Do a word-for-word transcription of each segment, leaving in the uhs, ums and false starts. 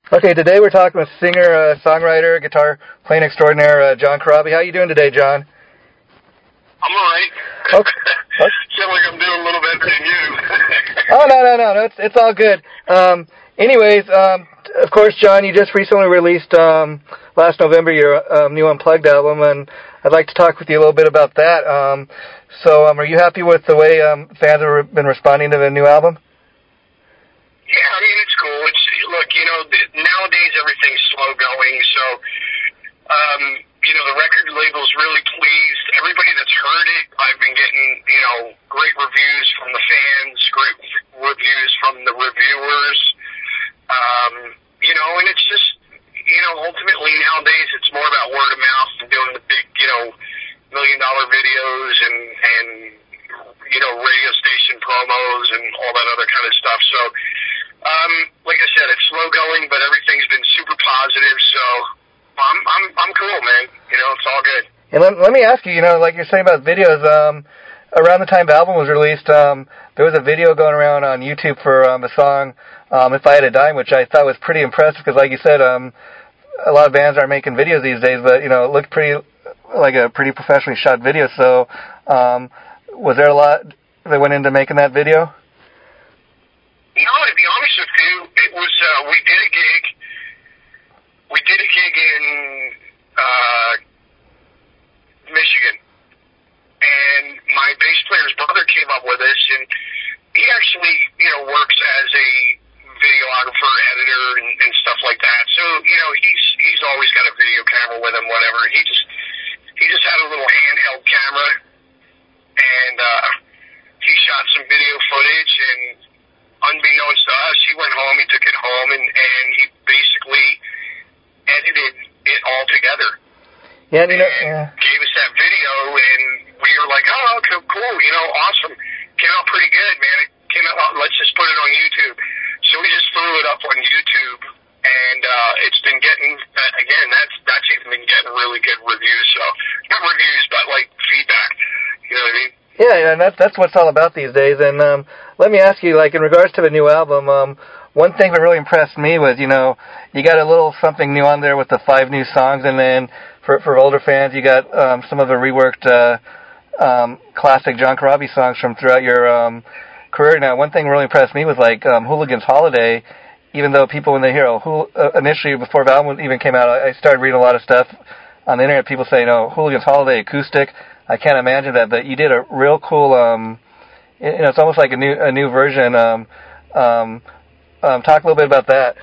Okay, today we're talking with singer, uh, songwriter, guitar playing extraordinaire uh, John Corabi. How are you doing today, John? I'm all right. Okay. Okay. Feel like I'm doing a little better than you. oh no no no no! It's it's all good. Um, anyways, um, of course, John, you just recently released um, last November your um, new Unplugged album, and I'd like to talk with you a little bit about that. Um, so, um, are you happy with the way um, fans have been responding to the new album? Yeah, I mean it's cool. It's look, you know, nowadays everything's slow going, so um, you know the record label's really pleased. Everybody that's heard it, I've been getting you know great reviews from the fans, great reviews from the reviewers. Um, you know, and it's just you know ultimately nowadays it's more about word of mouth and doing the big you know million dollar videos and and you know radio station promos and all that other kind of stuff. So. Um, like I said, it's slow going, but everything's been super positive, so I'm I'm I'm cool, man. You know, it's all good. And let, let me ask you, you know, like you're saying about videos, um, around the time the album was released, um, there was a video going around on YouTube for um, a song, um, If I Had a Dime, which I thought was pretty impressive, because like you said, um, a lot of bands aren't making videos these days, but, you know, it looked pretty, like a pretty professionally shot video, so um, was there a lot that went into making that video? No, to be honest with you, it was, uh, we did a gig, we did a gig in, uh, Michigan, and my bass player's brother came up with us, and he actually, you know, works as a videographer, editor, and, and stuff like that, so, you know, he's, he's always got a video camera with him, whatever, he just, he just had a little handheld camera, and, uh, he shot some video footage, and unbeknownst to us, he went home, he took it home, and, and he basically edited it all together. Yeah, you know, and yeah. gave us that video, and we were like, oh, okay, cool, you know, awesome. Came out pretty good, man. It came out, let's just put it on YouTube. So we just threw it up on YouTube, and uh, it's been getting, uh, again, that's that's even been getting really good reviews. So, not reviews, but like feedback. You know what I mean? Yeah, and that's that's what it's all about these days. And um, let me ask you, like in regards to the new album, um, one thing that really impressed me was, you know, you got a little something new on there with the five new songs, and then for for older fans, you got um, some of the reworked uh, um, classic John Corabi songs from throughout your um, career. Now, one thing that really impressed me was like um, Hooligan's Holiday. Even though people, when they hear oh, who, uh, initially before the album even came out, I started reading a lot of stuff on the internet. People saying, "Oh, Hooligan's Holiday acoustic." I can't imagine that, but you did a real cool. Um, you know, it's almost like a new a new version. Um, um, um, talk a little bit about that.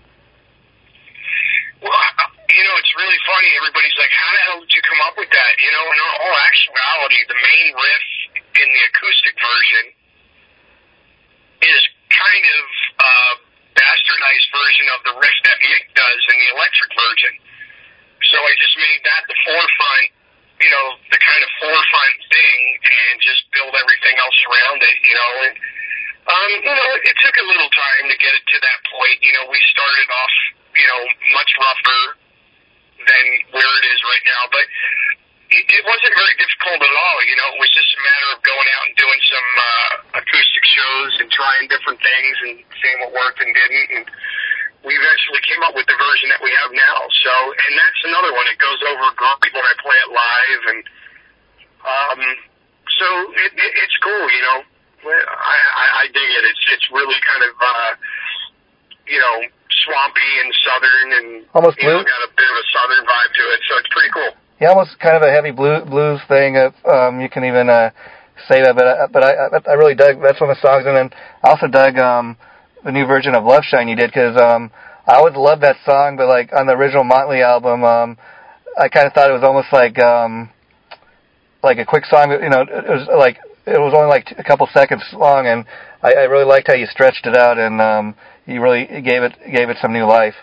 Well, you know, it's really funny. Everybody's like, "How the hell did you come up with that?" You know, in all actuality, the main riff in the acoustic version is kind of a bastardized version of the riff that Mick does in the electric version. So I just made that the forefront. You know, the kind of forefront thing, and just build everything else around it, you know, and, um, you know, it took a little time to get it to that point. You know, we started off, you know, much rougher than where it is right now, but it, it wasn't very difficult at all, you know, it was just a matter of going out and doing some, uh, acoustic shows and trying different things and seeing what worked and didn't, and we eventually came up with the version that we have now. So, and that's another one. It goes over great when I play it live, and um, so it, it, it's cool. You know, I, I, I dig it. It's it's really kind of uh, you know swampy and southern, and almost you know, got a bit of a southern vibe to it. So it's pretty cool. Yeah, almost kind of a heavy blues blues thing. If um, you can even uh, say that, but but I I really dug. That's one of the songs, and then I also dug um. the new version of Love Shine you did, because um, I always loved that song, but like on the original Motley album, um, I kind of thought it was almost like um, like a quick song. You know, it was like it was only like a couple seconds long, and I, I really liked how you stretched it out, and um, you really gave it gave it some new life.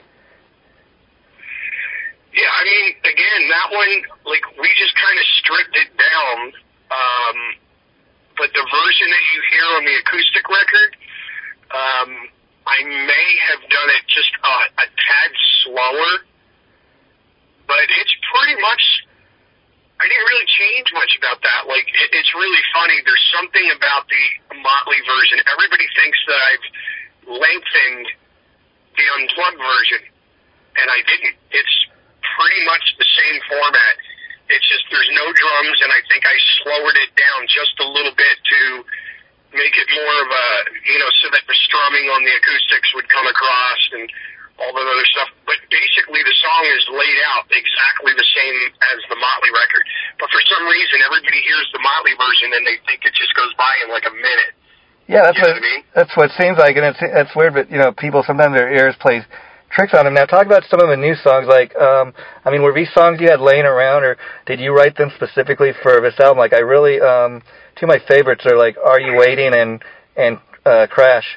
Yeah, I mean, again, that one, like we just kind of stripped it down, um, but the version that you hear on the acoustic record. Um, I may have done it just a, a tad slower, but it's pretty much, I didn't really change much about that. Like, it, it's really funny. There's something about the Motley version. Everybody thinks that I've lengthened the unplugged version, and I didn't. It's pretty much the same format. It's just there's no drums, and I think I slowed it down just a little bit to make it more of a, you know, so that the strumming on the acoustics would come across and all that other stuff. But basically the song is laid out exactly the same as the Motley record. But for some reason, everybody hears the Motley version and they think it just goes by in like a minute. Yeah, that's you what, know what I mean? That's what it seems like, and it's it's weird, but, you know, people, sometimes their ears play tricks on them. Now, talk about some of the new songs, like, um, I mean, were these songs you had laying around, or did you write them specifically for this album? Like, I really, um, two of my favorites are, like, Are You Waiting and, and uh, Crash.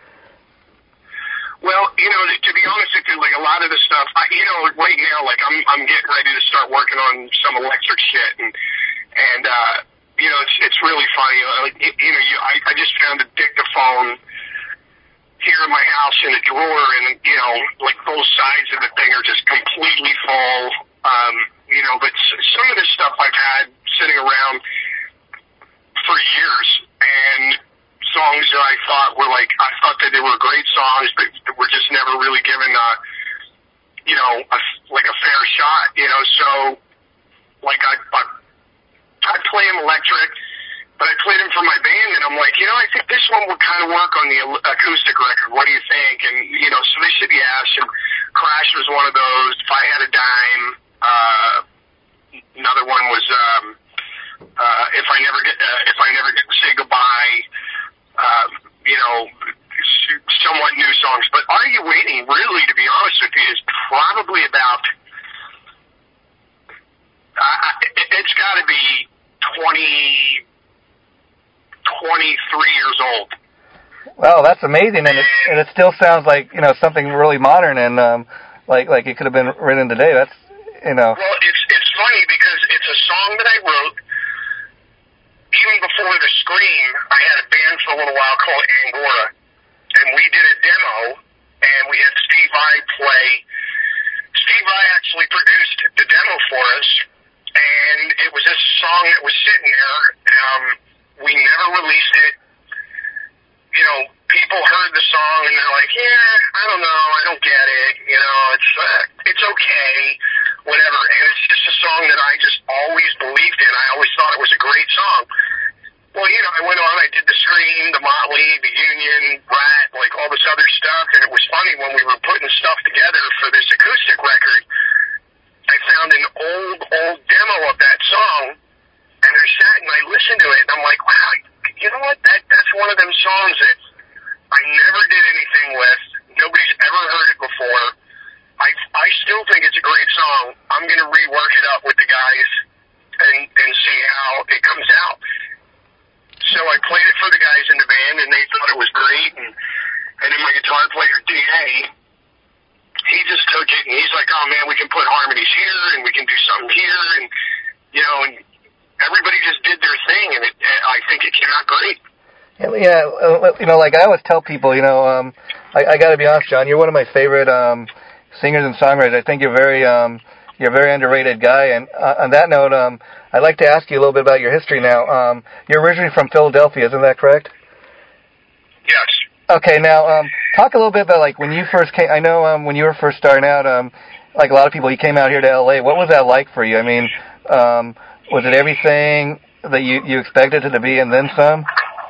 Well, you know, to be honest with you, like, a lot of the stuff, I, you know, right now, like, I'm I'm getting ready to start working on some electric shit, and, and uh, you know, it's it's really funny. Like, you, you know, you, I, I just found a dictaphone here in my house in a drawer, and, you know, like, both sides of the thing are just completely full. Um, you know, but some of this stuff I've had sitting around for years, and songs that I thought were like, I thought that they were great songs, but were just never really given, uh, you know, a, like a fair shot, you know, so, like, I, I, I play them electric, but I played them for my band, and I'm like, you know, I think this one would kind of work on the acoustic record. What do you think? And, you know, so they said yes, and Crash was one of those. If I Had a Dime, uh, another one was, um, uh, If I Never Get, uh, If I Never Get to Say Goodbye, uh, you know, somewhat new songs. But Are You Waiting, really, to be honest with you, is probably about, uh, it's got to be twenty, twenty-three years old. Wow, that's amazing, and it, and it still sounds like, you know, something really modern, and um, like like it could have been written today. That's, you know. Well, it's it's funny because it's a song that I wrote even before the Scream. I had a band for a little while called Angora, and we did a demo, and we had Steve Vai play. Steve Vai actually produced the demo for us, and it was this song that was sitting there. Um, we never released it. You know, people heard the song and they're like, yeah, I don't know, I don't get it. You know, it's uh, it's okay, whatever. And it's just a song that I just always believed in. I always thought it was a great song. Well, you know, I went on, I did the Scream, the Motley, the Union, Rat, like all this other stuff. And it was funny when we were putting stuff together for this acoustic record, I found an old, old demo of that song. And I sat and I listened to it, and I'm like, wow, you know what? That that's one of them songs that I never did anything with. Nobody's ever heard it before. I I still think it's a great song. I'm going to rework it up with the guys and and see how it comes out. So I played it for the guys in the band, and they thought it was great. And and then my guitar player D A, he just took it, and he's like, oh man, we can put harmonies here, and we can do something here, and you know, and everybody just did their thing, and it, I think it came out great. Yeah, uh, you know, like I always tell people, you know, um, I, I got to be honest, John, you're one of my favorite um, singers and songwriters. I think you're very, um, you're a very underrated guy. And uh, on that note, um, I'd like to ask you a little bit about your history now. Um, you're originally from Philadelphia, isn't that correct? Yes. Okay, now um, talk a little bit about like when you first came. I know um, when you were first starting out, um, like a lot of people, you came out here to L A. What was that like for you? I mean. Um, Was it everything that you, you expected it to be and then some?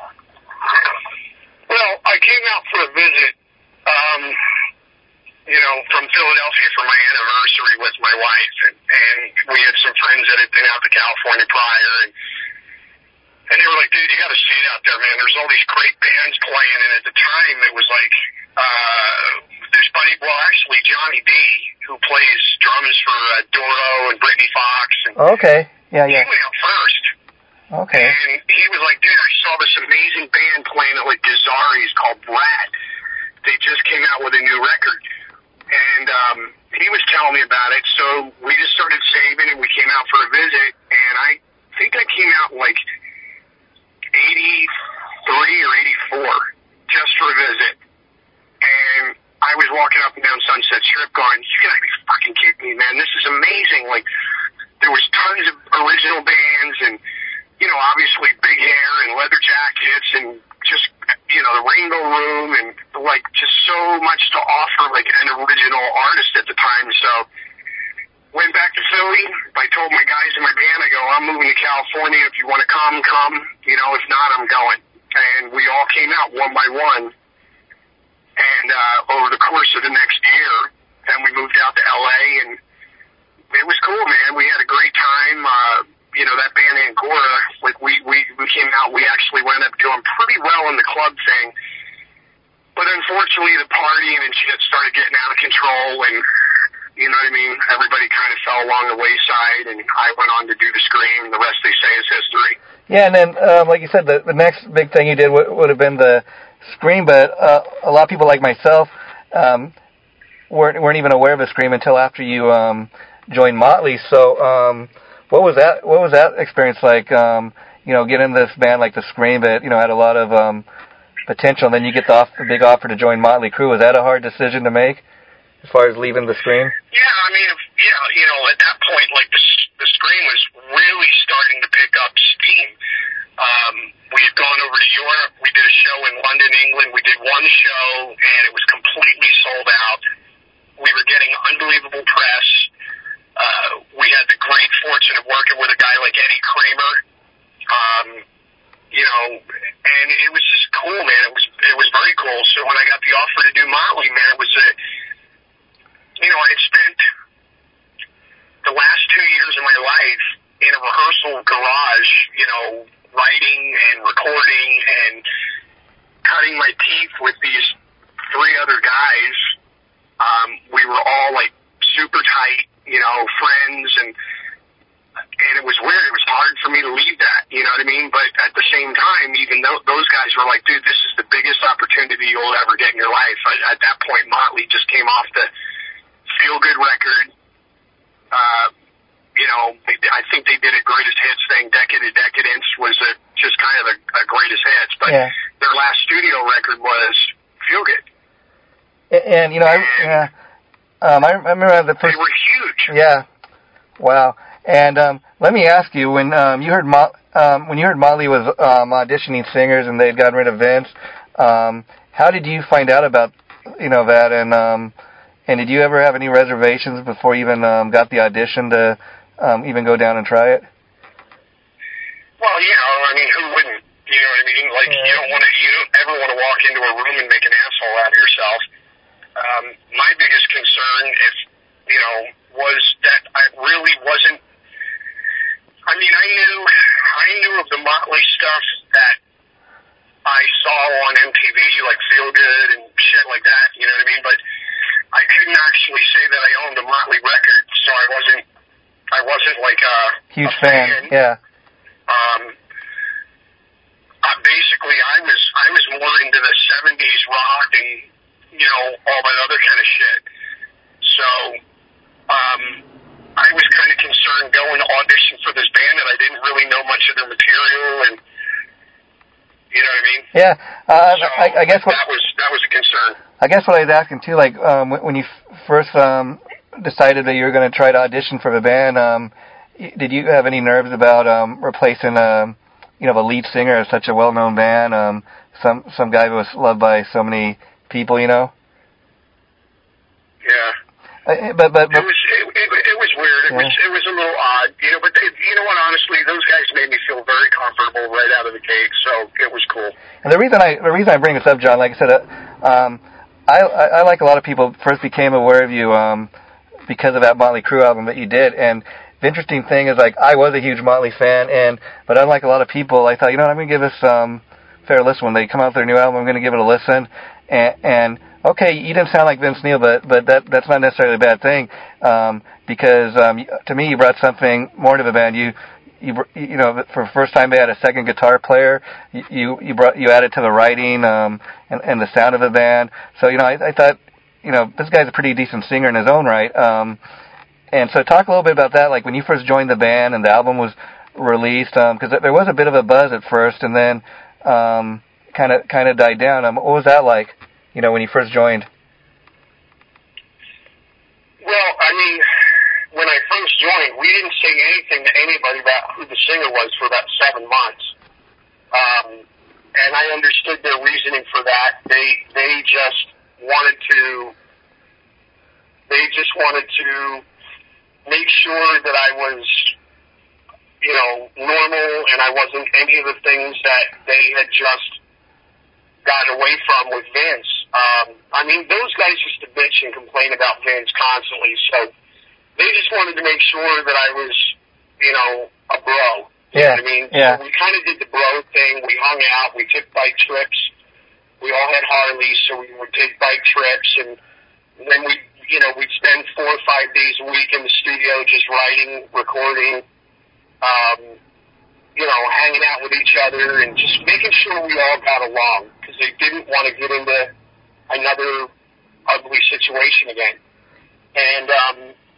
Well, I came out for a visit, um, you know, from Philadelphia for my anniversary with my wife, and, and we had some friends that had been out to California prior, and, and they were like, dude, you got to see it out there, man. There's all these great bands playing, and at the time it was like, uh, there's Buddy, well, actually Johnny D, who plays drums for uh, Doro and Britney Fox. And okay. Yeah, yeah. He went out first. Okay. And he was like, dude, I saw this amazing band playing at like Gazzari's called Rat. They just came out with a new record. And um, he was telling me about it, so we just started saving, and we came out for a visit, and I think I came out like eighty-three or eighty-four just for a visit. And I was walking up and down Sunset Strip going, you gotta be fucking kidding me, man. This is amazing. Like, there was tons of original bands, and you know, obviously big hair and leather jackets and just, you know, the Rainbow Room and, like, just so much to offer, like, an original artist at the time. So went back to Philly. I told my guys in my band, I go, I'm moving to California. If you want to come, come. You know, if not, I'm going. And we all came out one by one. And uh, over the course of the next year, then we moved out to L A, and it was cool, man. We had a great time. Uh, you know, that band Angora, like we, we, we came out, we actually wound up doing pretty well in the club thing. But unfortunately, the partying and shit started getting out of control, and you know what I mean? Everybody kind of fell along the wayside, and I went on to do the Scream, and the rest they say is history. Yeah, and then, um, like you said, the, the next big thing you did would, would have been the Scream, but uh, a lot of people like myself um, weren't, weren't even aware of the Scream until after you um, joined Motley. So um, what was that What was that experience like, um, you know, getting into this band like the Scream that, you know, had a lot of um, potential, and then you get the, off, the big offer to join Motley Crue? Was that a hard decision to make as far as leaving the Scream? Yeah, I mean, yeah, you know, at that point, like, the, the Scream was really starting to pick up steam. Um, we had gone over to Europe. We did a show in London, England. We did one show, and it was completely sold out. We were getting unbelievable press. Uh, we had the great fortune of working with a guy like Eddie Kramer. Um, you know, and it was just cool, man. It was it was very cool. So when I got the offer to do Motley, man, it was a, you know, I had spent the last two years of my life in a rehearsal garage, you know, writing and recording and cutting my teeth with these three other guys. Um, we were all, like, super tight, you know, friends, and and it was weird. It was hard for me to leave that, you know what I mean? But at the same time, even though those guys were like, dude, this is the biggest opportunity you'll ever get in your life. I, at that point, Motley just came off the feel-good record. Uh, you know, I think they did a greatest hits thing. Decade of Decadence was a, just kind of a, a greatest hits. But yeah. Their last studio record was Feel Good. And, and you know, and I, yeah, um, I, I remember the first... They were huge. Yeah. Wow. And um, let me ask you, when um, you heard Mo- um, when you heard Motley was um, auditioning singers and they had gotten rid of Vince, um, how did you find out about, you know, that? And um, and did you ever have any reservations before you even um, got the audition to um, even go down and try it? Well, you know, I mean, who wouldn't? You know what I mean? Like, yeah. you don't want to, you don't ever want to walk into a room and make an asshole out of yourself. Um, my biggest concern, if you know, was that I really wasn't. I mean, I knew, I knew of the Motley stuff that I saw on M T V, like Feel Good and shit like that. You know what I mean? But I couldn't actually say that I owned a Motley record, so I wasn't. I wasn't like a huge a fan. fan. Yeah. Um. I basically, I was I was more into the seventies rock and you know all that other kind of shit. So, um, I was kind of concerned going to audition for this band that I didn't really know much of their material, and you know what I mean? Yeah. Uh, so I, I guess what, that was that was a concern. I guess what I was asking too, like um, when you first um, decided that you were going to try to audition for the band, um, did you have any nerves about um, replacing a, you know, the lead singer of such a well-known band, um, some some guy who was loved by so many people, you know? Yeah. Uh, but, but, but it was it, it, it was weird. It yeah. was it was a little odd, you know. But they, you know what? Honestly, those guys made me feel very comfortable right out of the gate, so it was cool. And the reason I the reason I bring this up, John, like I said, uh, um, I, I I like a lot of people first became aware of you um, because of that Motley Crue album that you did. And the interesting thing is, like, I was a huge Motley fan, and but unlike a lot of people, I thought, you know what, I'm gonna give this um, fair listen when they come out with their new album. I'm gonna give it a listen, and. and okay, you didn't sound like Vince Neil, but but that that's not necessarily a bad thing, um, because um, to me you brought something more to the band. You you you know, for the first time they had a second guitar player. You you, you brought you added to the writing um, and and the sound of the band. So you know, I, I thought, you know, this guy's a pretty decent singer in his own right. Um, and so talk a little bit about that, like when you first joined the band and the album was released, because um, there was a bit of a buzz at first, and then um, kind of kind of died down. Um, what was that like? You know, when you first joined? Well, I mean, when I first first joined, we didn't say anything to anybody about who the singer was for about seven months. Um, and I understood their reasoning for that. They they just wanted to they just wanted to make sure that I was, you know, normal and I wasn't any of the things that they had just gotten away from with Vince. Um, I mean, those guys used to bitch and complain about Vince constantly, so they just wanted to make sure that I was, you know, a bro. You yeah. know what I mean? Yeah. So we kind of did the bro thing. We hung out. We took bike trips. We all had Harleys, so we would take bike trips, and then we, you know, we'd spend four or five days a week in the studio just writing, recording, um, you know, hanging out with each other and just making sure we all got along because they didn't want to get into another ugly situation again. And, um,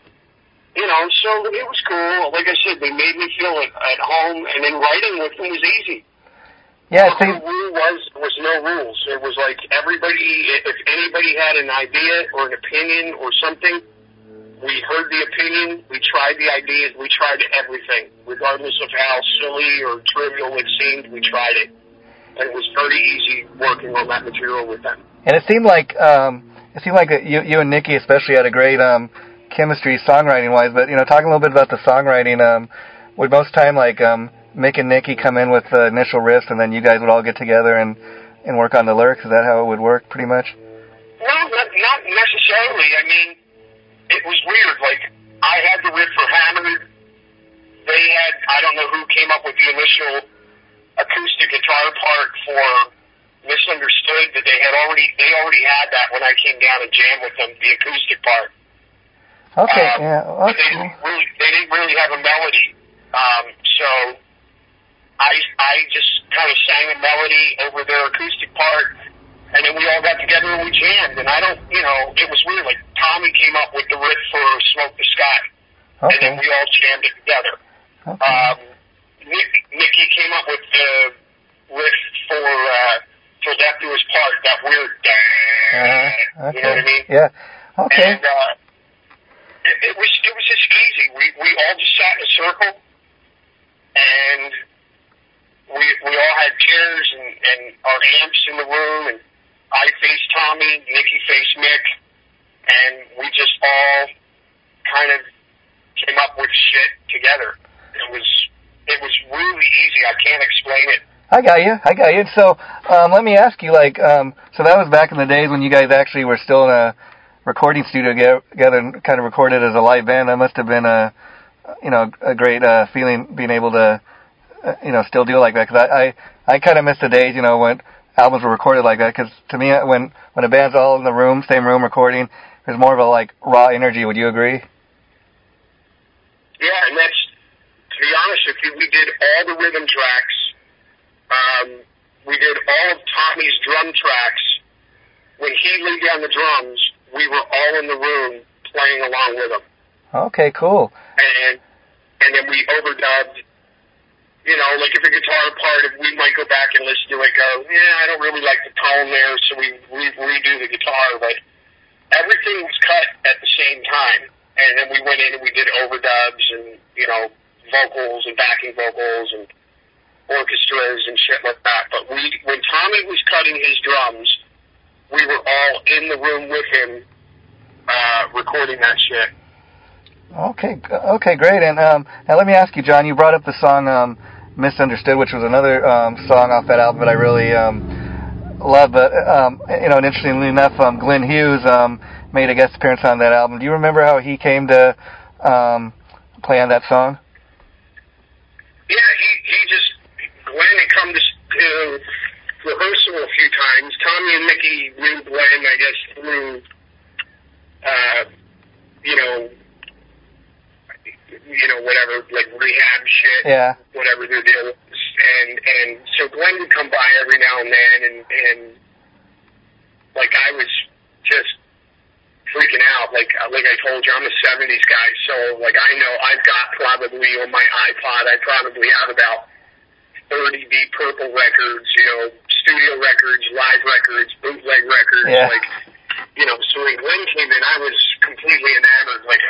you know, so it was cool. Like I said, they made me feel at, at home, and then writing with them was easy. Yeah, the rule was was no rules. It was like everybody, if anybody had an idea or an opinion or something, we heard the opinion, we tried the ideas, we tried everything, regardless of how silly or trivial it seemed. We tried it, and it was very easy working on that material with them. And it seemed like um, it seemed like you you and Nikki especially had a great um. chemistry songwriting wise, but you know, talking a little bit about the songwriting, um, would most time like um, Mick and Nikki come in with the initial riffs, and then you guys would all get together and, and work on the lyrics? Is that how it would work, pretty much? No, not, not necessarily. I mean, it was weird. Like I had the riff for Hammered. They had, I don't know who came up with the initial acoustic guitar part for Misunderstood. That they had already they already had that when I came down to jam with them, the acoustic part. Okay, um, yeah. Well, but they didn't really, they didn't really have a melody. Um, so I, I just kind of sang a melody over their acoustic part, and then we all got together and we jammed. And I don't, you know, it was weird. Like Tommy came up with the riff for Smoke the Sky, okay. and then we all jammed it together. Okay. Um, Nick, Nikki came up with the riff for uh, for Death to His Part, that weird, uh-huh. Okay. You know what I mean? Yeah. Okay. And, uh, It, it was it was just easy. We we all just sat in a circle, and we we all had chairs and, and our amps in the room, and I faced Tommy, Nikki faced Mick, and we just all kind of came up with shit together. It was it was really easy. I can't explain it. I got you. I got you. So um, let me ask you, like, um, so that was back in the days when you guys actually were still in a recording studio together and kind of recorded as a live band. That must have been a, you know, a great uh, feeling being able to, uh, you know, still do it like that. Because I, I, I kind of miss the days, you know, when albums were recorded like that. Because to me, when when a band's all in the room, same room recording, there's more of a like raw energy. Would you agree? Yeah, and that's, to be honest with you, we did all the rhythm tracks. Um, we did all of Tommy's drum tracks. When he laid down the drums, we were all in the room playing along with him. Okay, cool. And and then we overdubbed, you know, like if a guitar part, if we might go back and listen to it, go, yeah, I don't really like the tone there, so we re- redo the guitar. But everything was cut at the same time. And then we went in and we did overdubs and, you know, vocals and backing vocals and orchestras and shit like that. But we, when Tommy was cutting his drums, we were all in the room with him, uh, recording that shit. Okay, okay, great. And um, now let me ask you, John. You brought up the song um, "Misunderstood," which was another um, song off that album that I really um, love. But um, you know, and interestingly enough, um, Glenn Hughes um, made a guest appearance on that album. Do you remember how he came to um, play on that song? Yeah, he he just Glenn had come to, to rehearsal a few times. Tommy and Mickey knew Glenn, I guess, through, uh, you know, you know, whatever, like rehab shit, yeah, whatever their deal was. And, and so Glenn would come by every now and then, and, and like I was just freaking out. Like, like I told you, I'm a seventies guy, so like I know I've got probably on my iPod, I probably have about thirty Deep Purple records, you know, studio records, live records, bootleg records, yeah. like, you know, so when Glenn came in, I was completely enamored. Like, I'm like,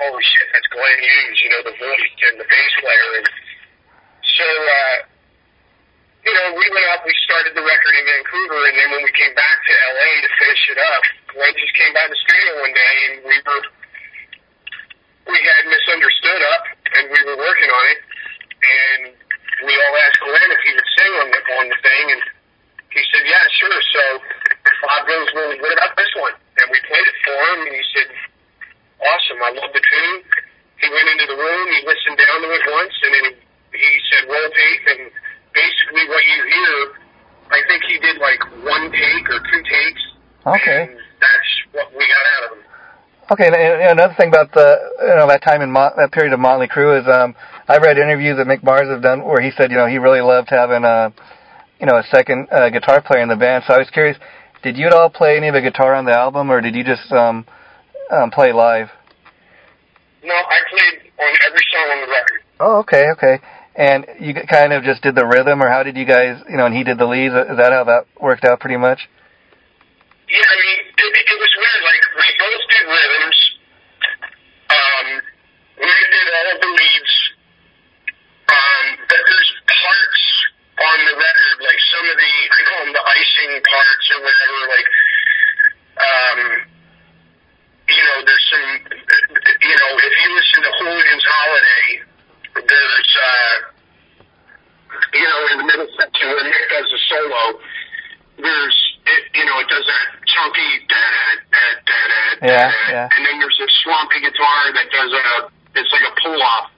holy shit, that's Glenn Hughes, you know, the voice and the bass player. And so, uh, you know, we went up, we started the record in Vancouver, and then when we came back to L A to finish it up, Glenn just came by the studio one day, and we were, we had Misunderstood up, and we were working on it, and we all asked Glenn if he would sing on the, on the thing, and he said, yeah, sure. So Bob goes, well, what about this one? And we played it for him, and he said, awesome, I love the tune. He went into the room, he listened down to it once, and then he said, roll tape, and basically what you hear, I think he did like one take or two takes. Okay. And that's what we got out of him. Okay, and, and another thing about the, you know, that time in Mo- that period of Motley Crue is, um, I've read interviews that Mick Mars have done where he said, you know, he really loved having a, you know, a second uh, guitar player in the band. So I was curious, did you at all play any of the guitar on the album, or did you just um, um, play live? No, I played on every song on the record. Oh, okay, okay. And you kind of just did the rhythm, or how did you guys, you know, and he did the leads? Is that how that worked out pretty much? Yeah, I mean, it, it was weird. Like, we both did rhythms. Um, we did all of the leads. Um, but there's parts on the record, like some of the, I call them the icing parts or whatever, like, um, you know, there's some, you know, if you listen to Hooligan's Holiday, there's, uh, you know, in the middle section where Nick does a solo, there's, it, you know, it does that chunky, da-da-da-da-da-da, yeah, yeah. and then there's a swampy guitar that does a, it's like a pull-off,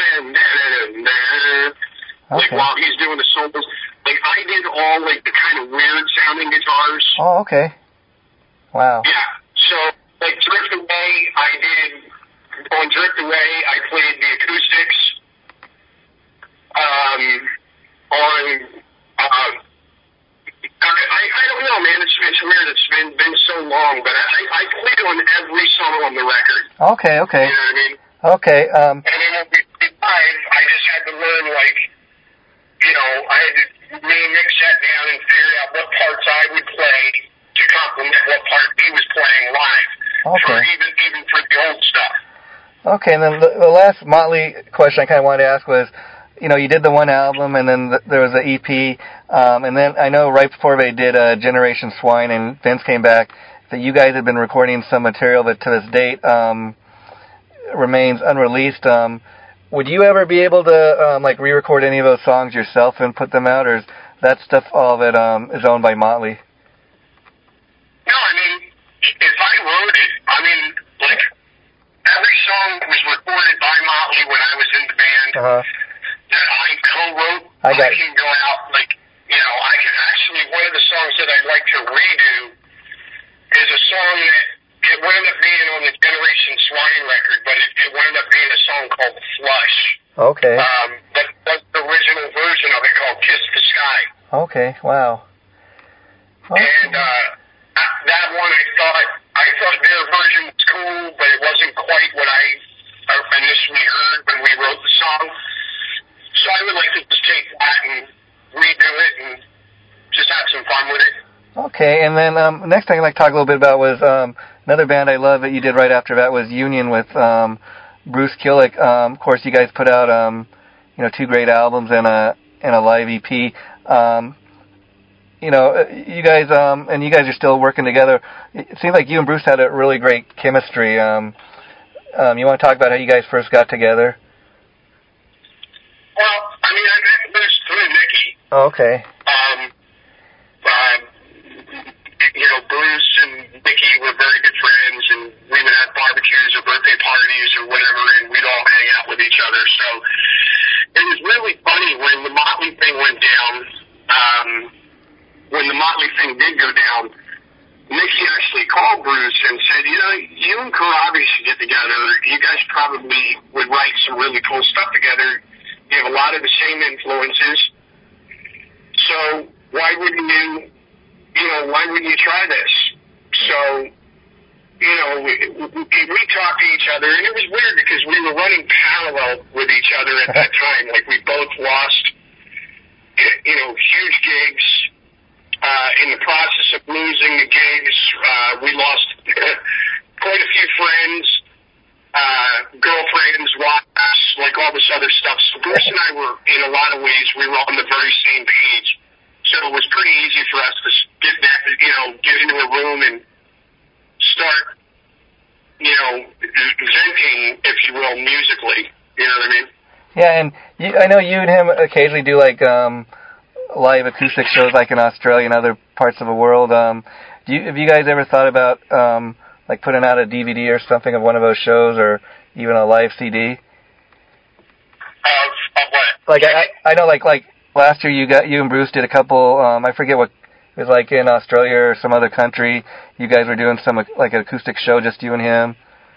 okay. Like while he's doing the solos. Like I did all like the kind of weird sounding guitars. Oh, okay. Wow. Yeah. So like Drift Away, I did on Drift Away, I played the acoustics. Um, on um, I, I don't know, man. It's it's weird. It's been been so long, but I I played on every song on the record. Okay, okay. You know what I mean? Okay. Um. And then when we did live, I just had to learn like. You know, I had to, me and Nick sat down and figured out what parts I would play to complement what part he was playing live. Okay. For even, even for the old stuff. Okay, and then the, the last Motley question I kind of wanted to ask was, you know, you did the one album, and then the, there was the E P, um, and then I know right before they did uh, Generation Swine, and Vince came back, that you guys had been recording some material that to this date um, remains unreleased. Um, Would you ever be able to, um, like, re-record any of those songs yourself and put them out, or is that stuff all that um, is owned by Motley? No, I mean, if I wrote it, I mean, like, every song was recorded by Motley when I was in the band Uh-huh. that I co-wrote. I got I can go out, like, you know, I can actually, one of the songs that I'd like to redo is a song that it wound up being on the Generation Swine record, but it, it wound up being a song called Flush. Okay. Um, but that's the original version of it called Kiss the Sky. Okay, wow. Okay. And uh, that one I thought, I thought their version was cool, but it wasn't quite what I initially heard when we wrote the song. So I would like to just take that and redo it and just have some fun with it. Okay, and then um, next thing I'd like to talk a little bit about was um, another band I love that you did right after that was Union with um, Bruce Kulick. Um, of course, you guys put out um, you know two great albums and a and a live E P. Um, you know, you guys um, and you guys are still working together. It seems like you and Bruce had a really great chemistry. Um, um, you want to talk about how you guys first got together? Well, I mean, I met Bruce through Nikki. Oh, okay. Um, um, you know, Bruce and Nikki were very good friends, and we would have barbecues or birthday parties or whatever, and we'd all hang out with each other. So it was really funny when the Motley thing went down. Um, when the Motley thing did go down, Nikki actually called Bruce and said, you know, you and Karabi should get together. You guys probably would write some really cool stuff together. You have a lot of the same influences. So why wouldn't you, you know, why wouldn't you try this? So, you know, we, we, we talked to each other, and it was weird because we were running parallel with each other at that time. Like, we both lost, you know, huge gigs. Uh, in the process of losing the gigs, uh, we lost quite a few friends. uh, girlfriends, wives, like all this other stuff. So Bruce and I were, in a lot of ways, we were on the very same page. So it was pretty easy for us to get back, you know, get into a room and start, you know, venting, if you will, musically. You know what I mean? Yeah, and you, I know you and him occasionally do like um, live acoustic shows, like in Australia and other parts of the world. Um, do you, have you guys ever thought about um, like putting out a D V D or something of one of those shows, or even a live C D? Of, of what? Like I, I know, like like last year you got you and Bruce did a couple. Um, I forget what it was, like in Australia or some other country. You guys were doing some like an acoustic show, just you and him.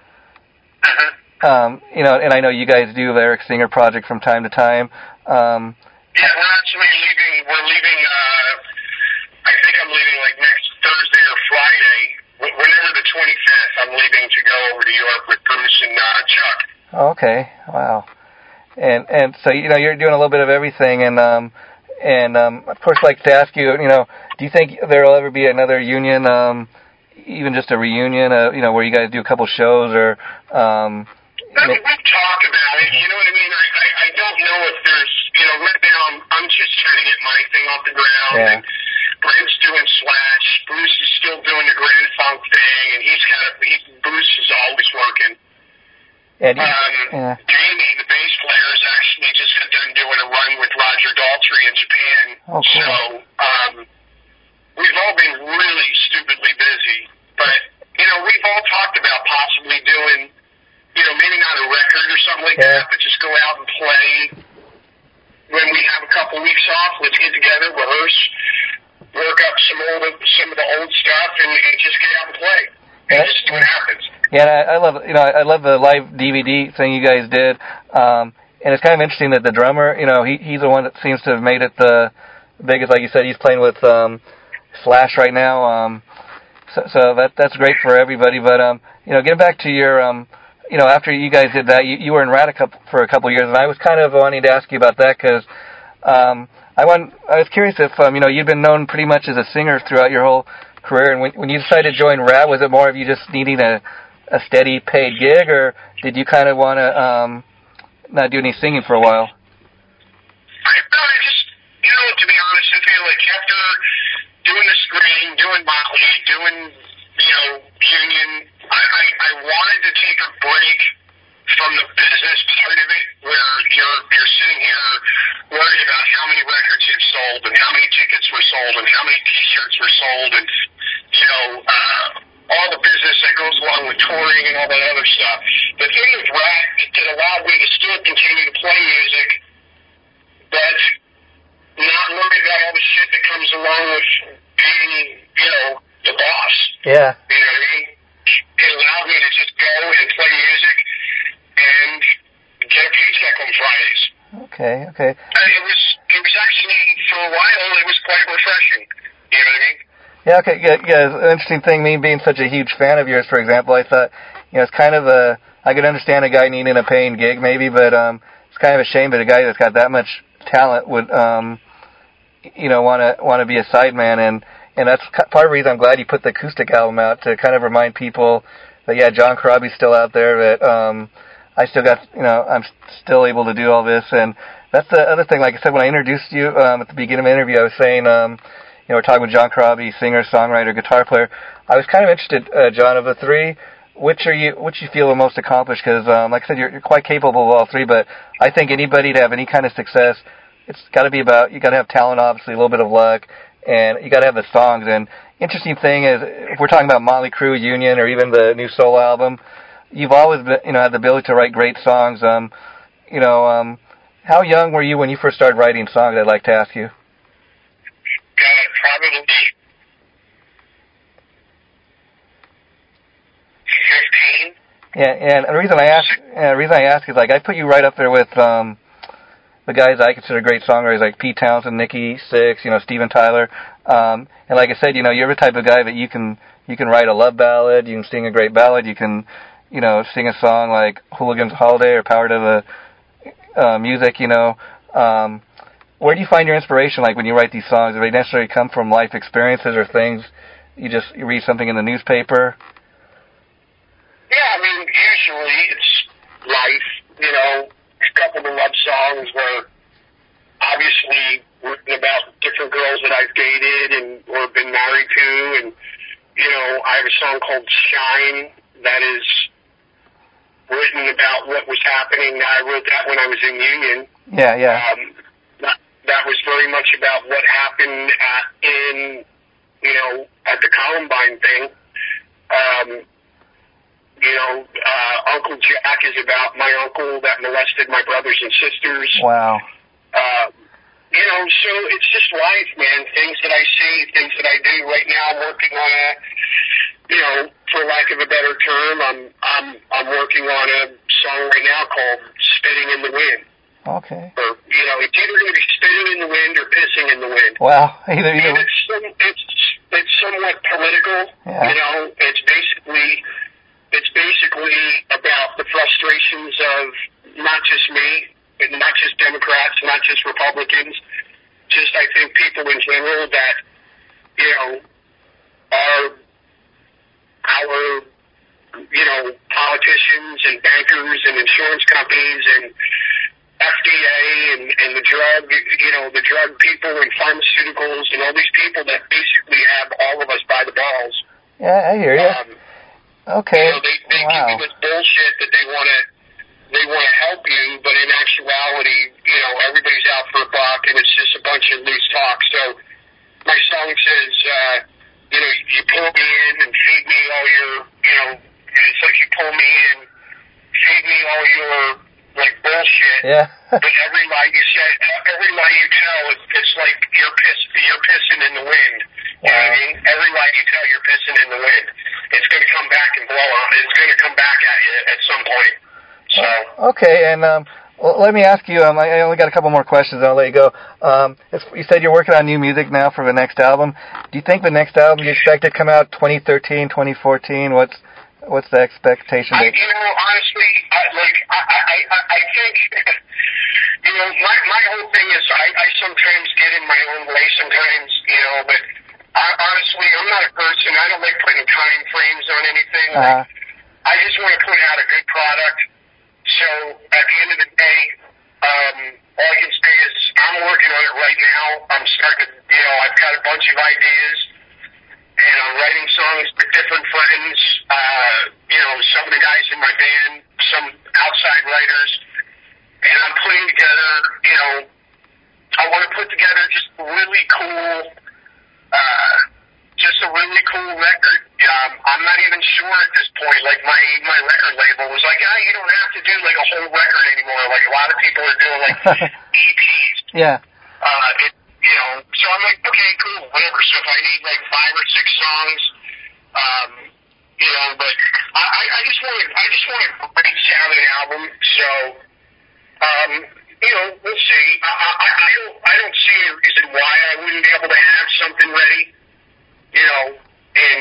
Uh-huh. Um, you know, and I know you guys do the Eric Singer project from time to time. Um, yeah, we're actually leaving. We're leaving. Uh, I think I'm leaving like next Thursday or Friday. Whenever the twenty-fifth, I'm leaving to go over to Europe with Bruce and uh, Chuck. Okay, wow. And and so you know you're doing a little bit of everything, and um, and um, of course, I'd like to ask you, you know, do you think there will ever be another union, um, even just a reunion, uh, you know, where you guys do a couple shows, or um, I mean, we've talked about it, you know what I mean? I, I, I don't know if there's, you know, right now I'm, I'm just trying to get my thing off the ground. Yeah. And Brent's doing Slash. Bruce is still doing the Grand Funk thing, and he's got a, he, Bruce is always working. And he, um, yeah. Jamie, the bass player, is actually just got done doing a run with Roger Daltrey in Japan. Oh, cool. So, um, we've all been really stupidly busy. But, you know, we've all talked about possibly doing, you know, maybe not a record or something like Yeah. that, but just go out and play when we have a couple weeks off. Let's get together, rehearse, work up some old, some of the old stuff, and, and just get out and play. And Yeah. just see what happens. Yeah, I, I love you know I love the live D V D thing you guys did, um, and it's kind of interesting that the drummer, you know, he he's the one that seems to have made it the biggest. Like you said, he's playing with um, Slash right now, um, so, so that that's great for everybody. But um, you know, getting back to your um, you know, after you guys did that, you, you were in Radica for a couple of years, and I was kind of wanting to ask you about that because um, I want I was curious if um, you know you've been known pretty much as a singer throughout your whole career, and when when you decided to join Rad, was it more of you just needing a a steady paid gig, or did you kind of want to um, not do any singing for a while? I, no, I just, you know, to be honest with you, like after doing the screen, doing Motley, doing, you know, Union, I, I, I wanted to take a break from the business part of it, where you're you're sitting here worried about how many records you've sold and how many tickets were sold and how many T-shirts were sold and, you know, uh, all the business that goes along with touring and all that other stuff. The thing with Rat, it allowed me to still continue to play music, but not worry about all the shit that comes along with being, you know, the boss. Yeah. You know what I mean? It allowed me to just go and play music and get a paycheck on Fridays. Okay, okay. And it was, it was actually, for a while, it was quite refreshing. You know what I mean? Yeah, okay, yeah, yeah. It's an interesting thing, me being such a huge fan of yours, for example, I thought, you know, it's kind of a, I could understand a guy needing a paying gig maybe, but um, it's kind of a shame that a guy that's got that much talent would, um, you know, want to want to be a sideman, and, and that's part of the reason I'm glad you put the acoustic album out, to kind of remind people that, yeah, John Corabi's still out there, that um, I still got, you know, I'm still able to do all this, and that's the other thing, like I said, when I introduced you um, at the beginning of the interview, I was saying, um, you know, we're talking with John Corabi, singer, songwriter, guitar player. I was kind of interested, uh, John, of the three, which are you, which you feel are most accomplished? Because, um, like I said, you're, you're quite capable of all three. But I think anybody to have any kind of success, it's got to be about, you got to have talent, obviously, a little bit of luck, and you got to have the songs. And interesting thing is, if we're talking about Motley Crue, Union, or even the new solo album, you've always been, you know, had the ability to write great songs. Um, you know, um, how young were you when you first started writing songs? I'd like to ask you. God, probably fifteen. Yeah, and the reason I ask, uh, the reason I ask is, like, I put you right up there with um, the guys I consider great songwriters, like Pete Townsend, Nikki Sixx, you know, Steven Tyler. Um, and like I said, you know, you're the type of guy that you can you can write a love ballad, you can sing a great ballad, you can, you know, sing a song like Hooligan's Holiday or Power to the uh, Music, you know. Um, where do you find your inspiration, like, when you write these songs? Do they necessarily come from life experiences or things you just you read something in the newspaper? Yeah, I mean, usually it's life, you know, a couple of love songs were obviously written about different girls that I've dated and or been married to, and, you know, I have a song called Shine that is written about what was happening. I wrote that when I was in Union. Yeah, yeah. Um, that, that was very much about what happened at, in, you know, at the Columbine thing. Um, you know, uh, Uncle Jack is about my uncle that molested my brothers and sisters. Wow. Uh, you know, so it's just life, man. Things that I see, things that I do. Right now I'm working on a, you know, for lack of a better term, I'm, I'm, I'm working on a song right now called Spitting in the Wind. Okay. Or, you know, it's either going to be spitting in the wind or pissing in the wind. Wow. Either, either. And it's, some, it's, it's somewhat political. Yeah. You know, it's basically, it's basically about the frustrations of not just me, and not just Democrats, not just Republicans, just I think people in general that, you know, are our, you know, politicians and bankers and insurance companies and F D A and, and the drug, you know, the drug people and pharmaceuticals and all these people that basically have all of us by the balls. Yeah, I hear you. Um, okay. You know, they, they wow. give you this bullshit that they want to, they want to help you, but in actuality, you know, everybody's out for a buck and it's just a bunch of loose talk. So my song says, uh, you know, you pull me in and feed me all your, you know, it's like you pull me in, feed me all your, like, bullshit. Yeah. But every lie you say, every lie you tell, it's, it's like you're piss, you're pissing in the wind. You wow. know what I mean? Every lie you tell, you're pissing in the wind. It's going to come back and blow on. It's going to come back at you at some point. So. Okay, and um, well, let me ask you. Um, I only got a couple more questions. And I'll let you go. Um, you said you're working on new music now for the next album. Do you think the next album you expect to come out twenty thirteen, twenty fourteen? What's what's the expectation? I, you know, honestly, I, like I, I, I, I think, you know, my my whole thing is I, I sometimes get in my own way. Sometimes, you know, but I, honestly, I'm not a person. I don't like putting time frames on anything. Uh-huh. Like, I just want to put out a good product. So at the end of the day, um, all I can say is I'm working on it right now. I'm starting to, you know, I've got a bunch of ideas, and I'm writing songs for different friends. Uh, you know, some of the guys in my band, some outside writers, and I'm putting together. You know, I want to put together just really cool, uh, just a really cool record. Um, I'm not even sure at this point. Like my my record label was like, yeah, you don't have to do like a whole record anymore. Like a lot of people are doing like E Ps. Yeah. Uh, it, you know, so I'm like, okay, cool, whatever. So if I need like five or six songs, um, you know, but I, I I just want to I just want a great sounding album. So, um, you know, we'll see. I, I I don't I don't see a reason why I wouldn't be able to have something ready. You know, in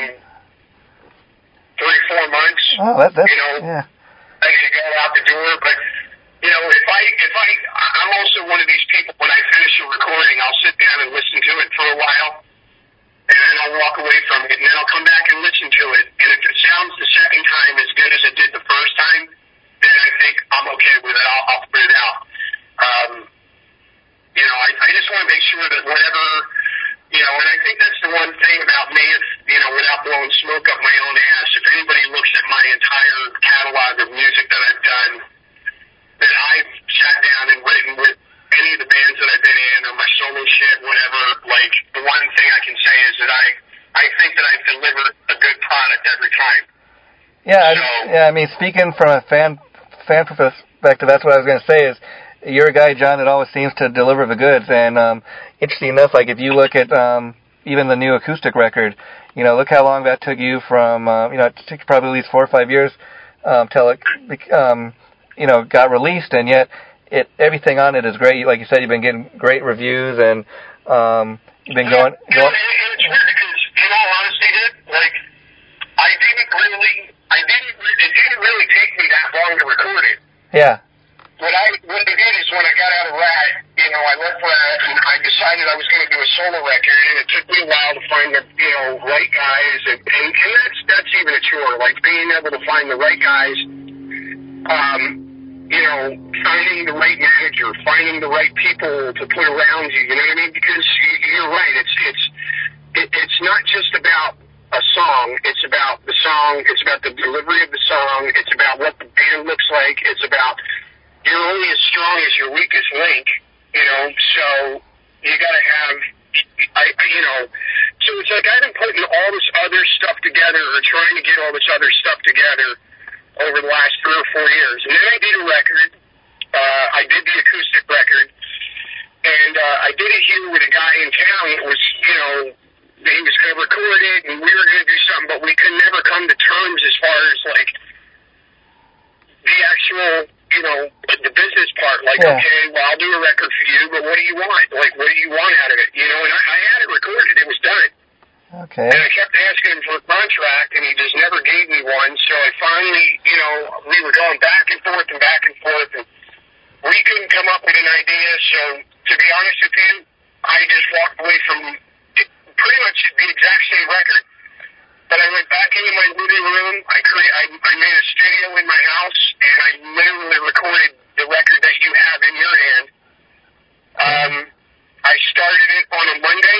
three, four months. Oh, that, that's, you know, yeah. ready to go out the door. But, you know, if I, if I, I'm also one of these people, when I finish a recording, I'll sit down and listen to it for a while, and then I'll walk away from it, and then I'll come back and listen to it. And if it sounds the second time as good as it did the first time, then I think I'm okay with it. I'll, I'll put it out. Um, you know, I, I just want to make sure that whatever, you know, and I think that's the one thing about me, if, you know, without blowing smoke up my own ass, if anybody looks at my entire catalog of music that I've done, that I've sat down and written with any of the bands that I've been in, or my solo shit, whatever, like, the one thing I can say is that I, I think that I've delivered a good product every time. Yeah, so, I, yeah, I mean, speaking from a fan, fan perspective, that's what I was going to say is, you're a guy, John, that always seems to deliver the goods. And um, interesting enough, like if you look at um, even the new acoustic record, you know, look how long that took you from, uh, you know, it took probably at least four or five years um, till it, um, you know, got released. And yet, it everything on it is great. Like you said, you've been getting great reviews, and um, you've been going. Yeah, going and it's weird because, in all honesty, dude, like, I didn't really, I didn't, it didn't really take me that long to record it. Yeah. What I what I did is when I got out of Rat, you know, I left that and I decided I was going to do a solo record, and it took me a while to find the, you know, right guys, and, and, and that's, that's even a chore, like being able to find the right guys, um, you know, finding the right manager, finding the right people to put around you, you know what I mean? Because you're right, it's, it's, it, it's not just about a song, it's about the song, it's about the delivery of the song, it's about what the band looks like, it's about, you're only as strong as your weakest link, you know, so you gotta have, I, I, you know, so it's like I've been putting all this other stuff together, or trying to get all this other stuff together over the last three or four years. And then I did a record, uh, I did the acoustic record, and uh, I did it here with a guy in town that was, you know, he was going to record it, and we were going to do something, but we could never come to terms as far as, like, the actual, you know, the business part. Like, yeah. Okay, well, I'll do a record for you, but what do you want? Like, what do you want out of it? You know, and I, I had it recorded. It was done. Okay. And I kept asking him for a contract, and he just never gave me one, so I finally, you know, we were going back and forth and back and forth, and we couldn't come up with an idea, so to be honest with you, I just walked away from pretty much the exact same record. But I went back into my living room, I create, I, I made a studio in my house, and I literally recorded the record that you have in your hand. Um, I started it on a Monday.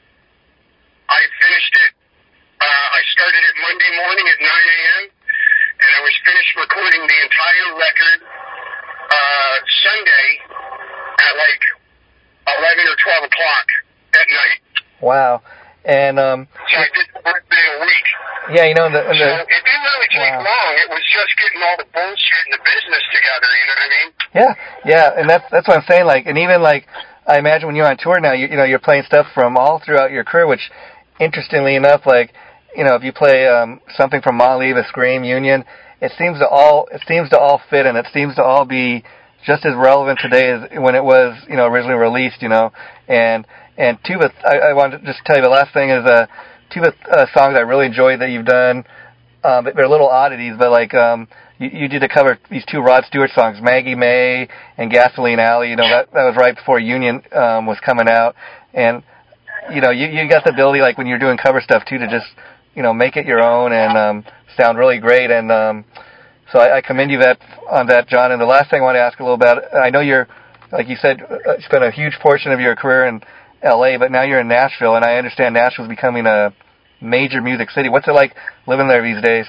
I finished it, uh, I started it Monday morning at nine a.m., and I was finished recording the entire record, uh, Sunday at like eleven or twelve o'clock at night. Wow. And, um... So I did the work day a week. Yeah, you know, the... the so it didn't really take wow. long. It was just getting all the bullshit and the business together, you know what I mean? Yeah, yeah, and that's that's what I'm saying, like, and even, like, I imagine when you're on tour now, you, you know, you're playing stuff from all throughout your career, which, interestingly enough, like, you know, if you play um, something from Motley, The Scream, Union, it seems to all, it seems to all fit, and it seems to all be just as relevant today as when it was, you know, originally released, you know, and... And two of the, I, I wanted to just tell you the last thing is uh, two of the uh, songs I really enjoyed that you've done. Um, they're little oddities, but like um, you, you did a cover these two Rod Stewart songs, Maggie May and Gasoline Alley. You know that that was right before Union um, was coming out, and you know you you got the ability, like when you're doing cover stuff too, to just you know make it your own and um, sound really great. And um, so I, I commend you that on that, John. And the last thing I want to ask a little about, I know you're, like you said, uh, spent a huge portion of your career in L A, but now you're in Nashville, and I understand Nashville's becoming a major music city. What's it like living there these days?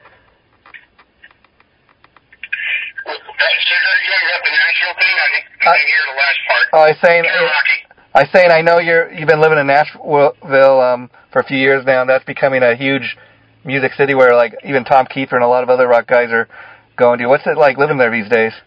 So you got the Nashville thing? I didn't, I didn't hear the last part. Oh, I was saying, I was saying, I know you're you've been living in Nashville um, for a few years now, and that's becoming a huge music city where, like, even Tom Kiefer and a lot of other rock guys are going to. What's it like living there these days?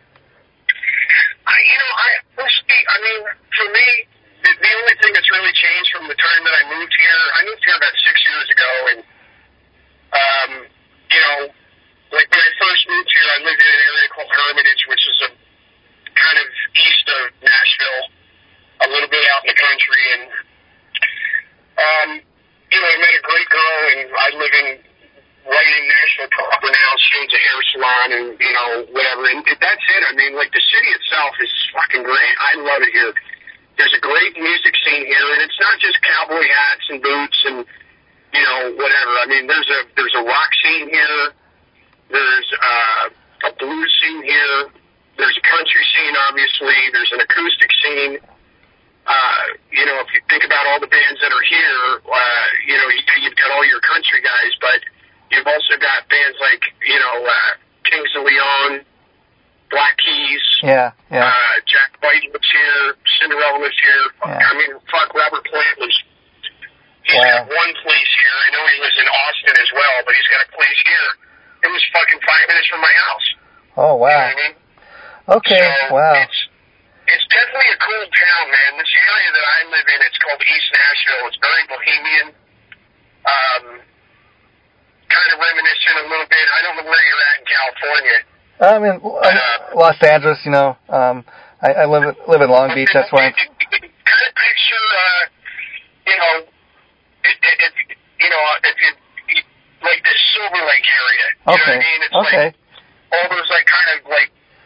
I, you know, I I mean, for me, the, the only thing that's really changed from the time that I moved here, I moved here about six years ago, and, um, you know, like when I first moved here, I lived in an area called Hermitage, which is a kind of east of Nashville, a little bit out in the country, and, um, you know, I met a great girl, and I live in, right in Nashville proper now. She owns a hair salon, and, you know, whatever, and that's it. I mean, like, the city itself is fucking great. I love it here. There's a great music scene here, and it's not just cowboy hats and boots and, you know, whatever. I mean, there's a there's a rock scene here. There's uh, a blues scene here. There's a country scene, obviously. There's an acoustic scene. Uh, you know, if you think about all the bands that are here, uh, you know, you, you've got all your country guys, but you've also got bands like, you know, uh, Kings of Leon, Black Keys. Yeah, yeah. Uh, Jack White was here. Cinderella was here. Yeah. I mean, fuck, Robert Plant was. He's wow. got one place here. I know he lives in Austin as well, but he's got a place here. It was fucking five minutes from my house. Oh, wow. You know what I mean? Okay, so wow. It's, it's definitely a cool town, man. This area that I live in, it's called East Nashville. It's very bohemian. Um, kind of reminiscent a little bit. I don't know where you're at in California. I'm in uh, Los Angeles, you know. Um, I, I live live in Long Beach. That's why. I'm... Kind of picture, uh, you know, it, it, it, you know, if you like the Silver Lake area. You okay. know what I mean? It's okay. like all those like kind of like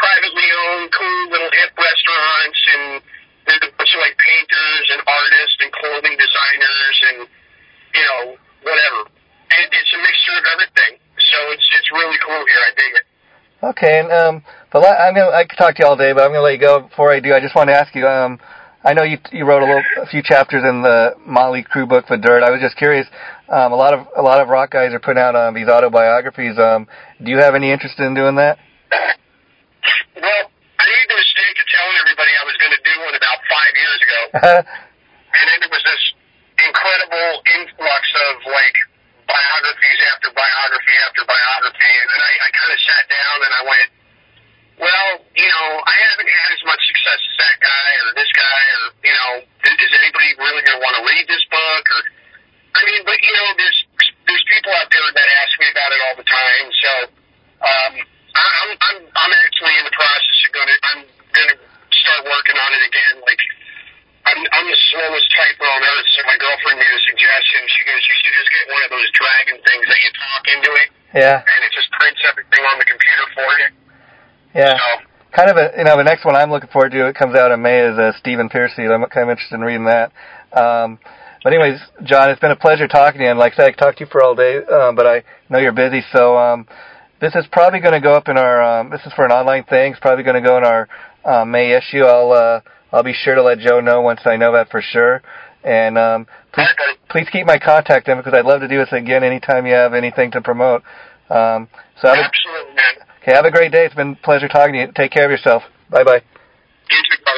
privately owned, cool little hip restaurants, and there's a bunch of like painters and artists and clothing designers and, you know, whatever. And it's a mixture of everything. So it's it's really cool here. I dig it. Okay, and um, but I'm gonna I could talk to you all day, but I'm gonna let you go. Before I do, I just want to ask you. Um, I know you you wrote a little a few chapters in the Motley Crue book, The Dirt. I was just curious. Um, a lot of a lot of rock guys are putting out um, these autobiographies. Um, do you have any interest in doing that? Well, I made the mistake of telling everybody I was going to do one about five years ago, and then there was this incredible influx of like biographies after biography after biography, and then I, I kind of sat down and I went, well, you know, I haven't had as much success as that guy or this guy, or, you know, is, is anybody really going to want to read this book? Or, I mean, but, you know, there's there's people out there that ask me about it all the time, so um, I, I'm, I'm, I'm actually in the process of going to, I'm going to start working on it again, like, I'm, I'm the slowest typer on earth, so my girlfriend made a suggestion. She goes, you should just get one of those dragon things that you talk into it. Yeah. And it just prints everything on the computer for you. Yeah. So, kind of a, you know, the next one I'm looking forward to, it comes out in May, is uh, Stephen Pearcy. I'm kind of interested in reading that. Um, but anyways, John, it's been a pleasure talking to you. And like I said, I could talk to you for all day, um, but I know you're busy. So um, this is probably going to go up in our, um, this is for an online thing. It's probably going to go in our uh, May issue. I'll, uh, I'll be sure to let Joe know once I know that for sure. And um, please, please keep my contact in, because I'd love to do this again anytime you have anything to promote. Um, so have absolutely, a, man. Okay, have a great day. It's been a pleasure talking to you. Take care of yourself. Bye-bye. You too.